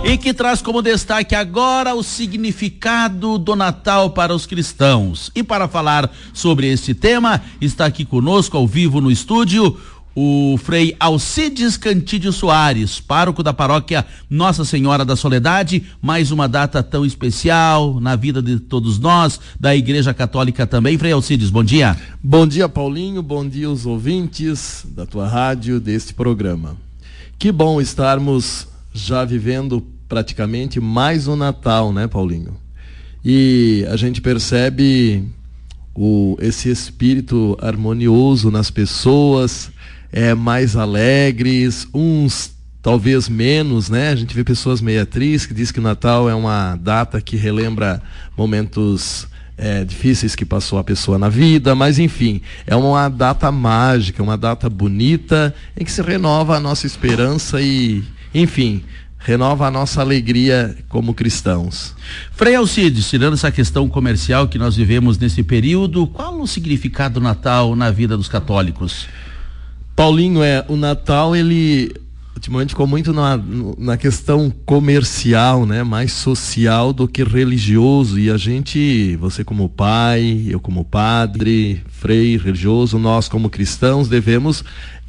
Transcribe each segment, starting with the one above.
E que traz como destaque agora o significado do Natal para os cristãos. E para falar sobre este tema, está aqui conosco ao vivo no estúdio o Frei Alcides Cantídio Soares, pároco da paróquia Nossa Senhora da Soledade. Mais uma data tão especial na vida de todos nós, da Igreja Católica também. Frei Alcides, bom dia. Bom dia, Paulinho, bom dia aos ouvintes da tua rádio, deste programa. Que bom estarmos já vivendo praticamente mais um Natal, né, Paulinho? E a gente percebe esse espírito harmonioso nas pessoas, mais alegres, uns talvez menos, né? A gente vê pessoas meio tristes que diz que o Natal é uma data que relembra momentos difíceis que passou a pessoa na vida, mas enfim, é uma data mágica, uma data bonita em que se renova a nossa esperança e, enfim, renova a nossa alegria como cristãos. Frei Alcides, tirando essa questão comercial que nós vivemos nesse período, qual o significado do Natal na vida dos católicos? Paulinho, o Natal, ele ultimamente ficou muito na questão comercial, né? Mais social do que religioso, e a gente, você como pai, eu como padre, frei religioso, nós como cristãos devemos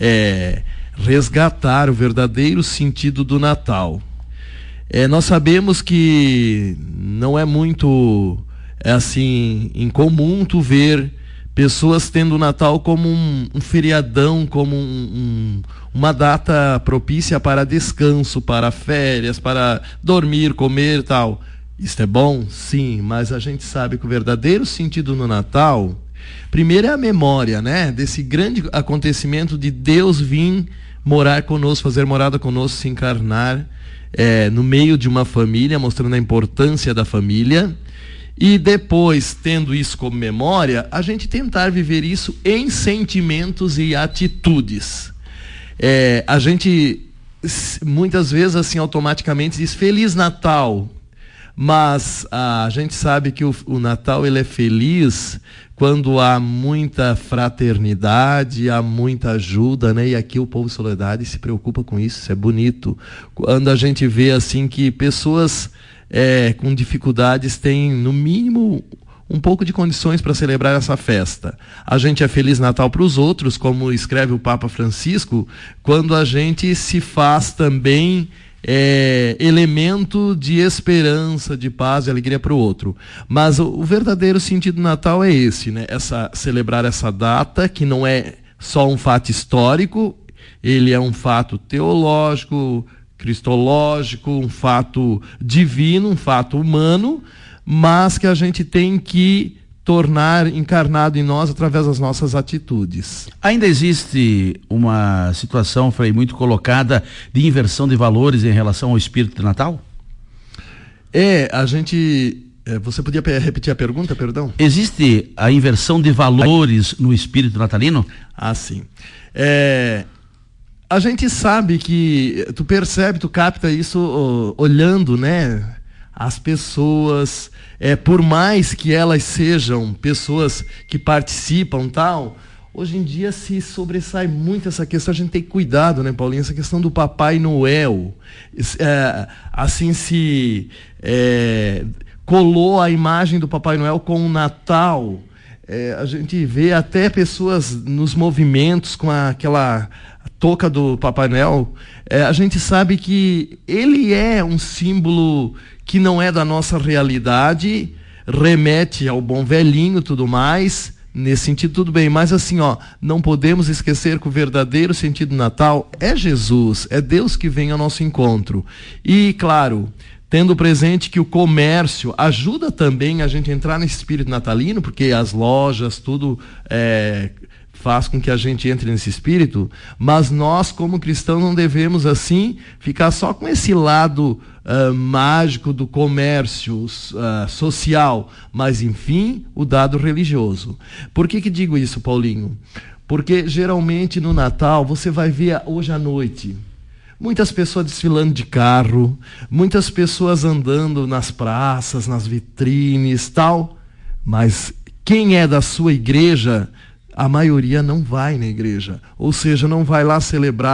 resgatar o verdadeiro sentido do Natal. Nós sabemos que não é muito assim incomum tu ver pessoas tendo o Natal como um feriadão, como uma data propícia para descanso, para férias, para dormir, comer e tal. Isso é bom? Sim, mas a gente sabe que o verdadeiro sentido no Natal, primeiro é a memória, né? Desse grande acontecimento de Deus vir morar conosco, fazer morada conosco, se encarnar no meio de uma família, mostrando a importância da família. E depois, tendo isso como memória, a gente tentar viver isso em sentimentos e atitudes. A gente muitas vezes assim automaticamente diz Feliz Natal, mas a gente sabe que o Natal ele é feliz quando há muita fraternidade, há muita ajuda, né? E aqui o povo de Soledade se preocupa com isso, isso é bonito. Quando a gente vê assim que pessoas com dificuldades têm, no mínimo, um pouco de condições para celebrar essa festa. A gente é Feliz Natal para os outros, como escreve o Papa Francisco, quando a gente se faz também elemento de esperança, de paz e alegria para o outro. Mas o verdadeiro sentido do Natal é esse, né? Celebrar essa data, que não é só um fato histórico, ele é um fato teológico, cristológico, um fato divino, um fato humano, mas que a gente tem que tornar encarnado em nós através das nossas atitudes. Ainda existe uma situação, Frei, muito colocada de inversão de valores em relação ao espírito de Natal? A gente... você podia repetir a pergunta, perdão? Existe a inversão de valores no espírito natalino? Ah, sim. A gente sabe que, tu percebe, tu capta isso olhando, né? As pessoas, por mais que elas sejam pessoas que participam tal, hoje em dia se sobressai muito essa questão, a gente tem cuidado, né, Paulinho? Essa questão do Papai Noel, assim se colou a imagem do Papai Noel com o Natal. A gente vê até pessoas nos movimentos com aquela touca do Papai Noel. A gente sabe que ele é um símbolo que não é da nossa realidade, remete ao bom velhinho e tudo mais, nesse sentido tudo bem, mas assim, não podemos esquecer que o verdadeiro sentido do Natal é Jesus, é Deus que vem ao nosso encontro. E, claro, tendo presente que o comércio ajuda também a gente entrar nesse espírito natalino, porque as lojas, tudo faz com que a gente entre nesse espírito, mas nós, como cristãos, não devemos, assim, ficar só com esse lado mágico do comércio social, mas, enfim, o dado religioso. Por que digo isso, Paulinho? Porque, geralmente, no Natal, você vai ver hoje à noite muitas pessoas desfilando de carro, muitas pessoas andando nas praças, nas vitrines, tal, mas quem é da sua igreja, a maioria não vai na igreja, ou seja, não vai lá celebrar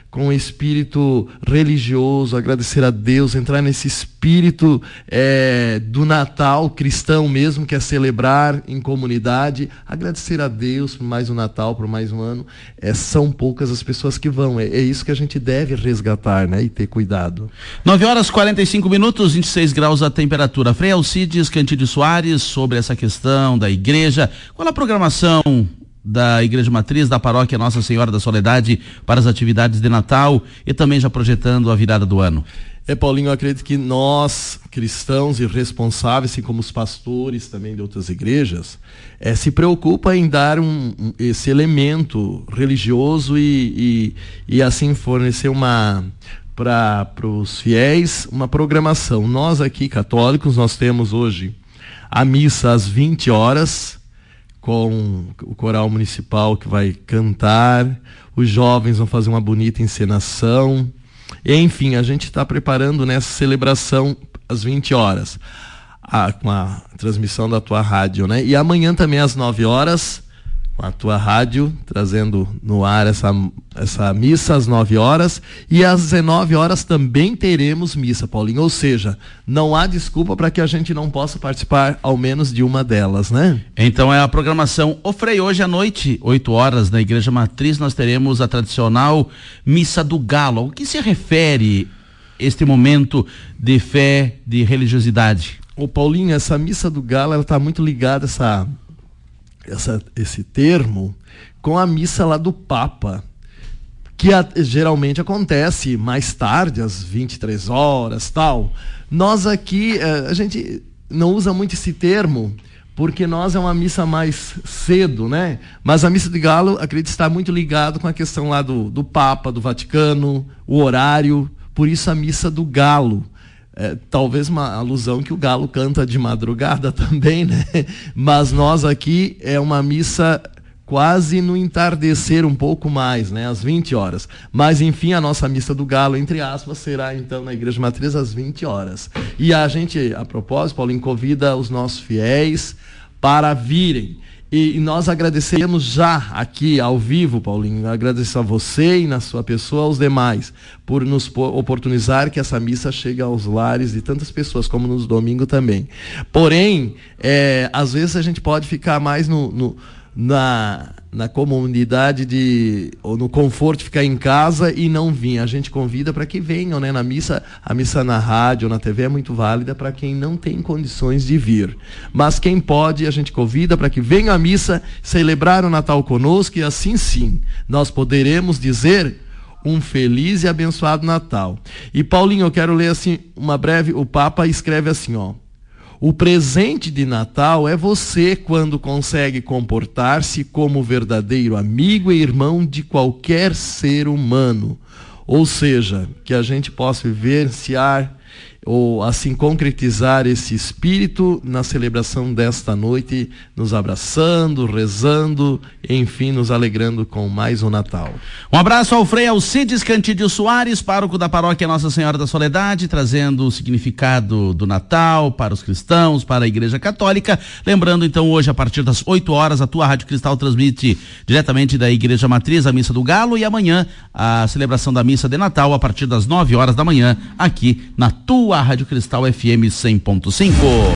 com o espírito religioso, agradecer a Deus, entrar nesse espírito do Natal cristão mesmo, que é celebrar em comunidade, agradecer a Deus por mais um Natal, por mais um ano. São poucas as pessoas que vão, é isso que a gente deve resgatar, né, e ter cuidado. 9h45, 26 graus a temperatura. Frei Alcides Cantídio Soares, sobre essa questão da igreja, qual a programação da Igreja Matriz da Paróquia Nossa Senhora da Soledade para as atividades de Natal e também já projetando a virada do ano? Paulinho, eu acredito que nós, cristãos e responsáveis, assim como os pastores também de outras igrejas, se preocupa em dar esse elemento religioso e assim fornecer para os fiéis uma programação. Nós aqui, católicos, nós temos hoje a missa às 20 horas, com o coral municipal que vai cantar, os jovens vão fazer uma bonita encenação. Enfim, a gente está preparando nessa celebração às 20 horas, com a transmissão da tua rádio, né? E amanhã também às 9 horas, com a tua rádio, trazendo no ar essa missa às 9 horas. E às 19 horas também teremos missa, Paulinho. Ou seja, não há desculpa para que a gente não possa participar ao menos de uma delas, né? Então é a programação. Ô Frei, hoje à noite, 8 horas, na Igreja Matriz, nós teremos a tradicional Missa do Galo. O que se refere este momento de fé, de religiosidade? Ô Paulinho, essa Missa do Galo, ela está muito ligada esse termo com a missa lá do Papa, que geralmente acontece mais tarde, às 23 horas, tal. Nós aqui, a gente não usa muito esse termo, porque nós é uma missa mais cedo, né? Mas a Missa do Galo, acredito, está muito ligado com a questão lá do Papa, do Vaticano, o horário, por isso a Missa do Galo. Talvez uma alusão que o galo canta de madrugada também, né? Mas nós aqui é uma missa quase no entardecer, um pouco mais, né? Às 20 horas. Mas, enfim, a nossa missa do galo, entre aspas, será então na Igreja Matriz às 20 horas. E a gente, a propósito, Paulinho, convida os nossos fiéis para virem. E nós agradecemos já aqui ao vivo, Paulinho, agradeço a você e na sua pessoa aos demais por nos oportunizar que essa missa chegue aos lares de tantas pessoas, como nos domingos também. Porém, às vezes a gente pode ficar mais na comunidade ou no conforto de ficar em casa e não vir. A gente convida para que venham, né, na missa. A missa na rádio ou na TV é muito válida para quem não tem condições de vir. Mas quem pode, a gente convida para que venham à missa, celebrar o Natal conosco, e assim sim, nós poderemos dizer um feliz e abençoado Natal. E Paulinho, eu quero ler assim uma breve, o Papa escreve assim, ó: o presente de Natal é você quando consegue comportar-se como verdadeiro amigo e irmão de qualquer ser humano. Ou seja, que a gente possa vivenciar ou assim concretizar esse espírito na celebração desta noite, nos abraçando, rezando, enfim, nos alegrando com mais um Natal. Um abraço ao Frei Alcides Cantídio Soares, pároco da Paróquia Nossa Senhora da Soledade, trazendo o significado do Natal para os cristãos, para a Igreja Católica. Lembrando então, hoje a partir das 8 horas, a tua Rádio Cristal transmite diretamente da Igreja Matriz a Missa do Galo, e amanhã a celebração da Missa de Natal a partir das 9 horas da manhã, aqui na tua Rádio Cristal FM 100.5.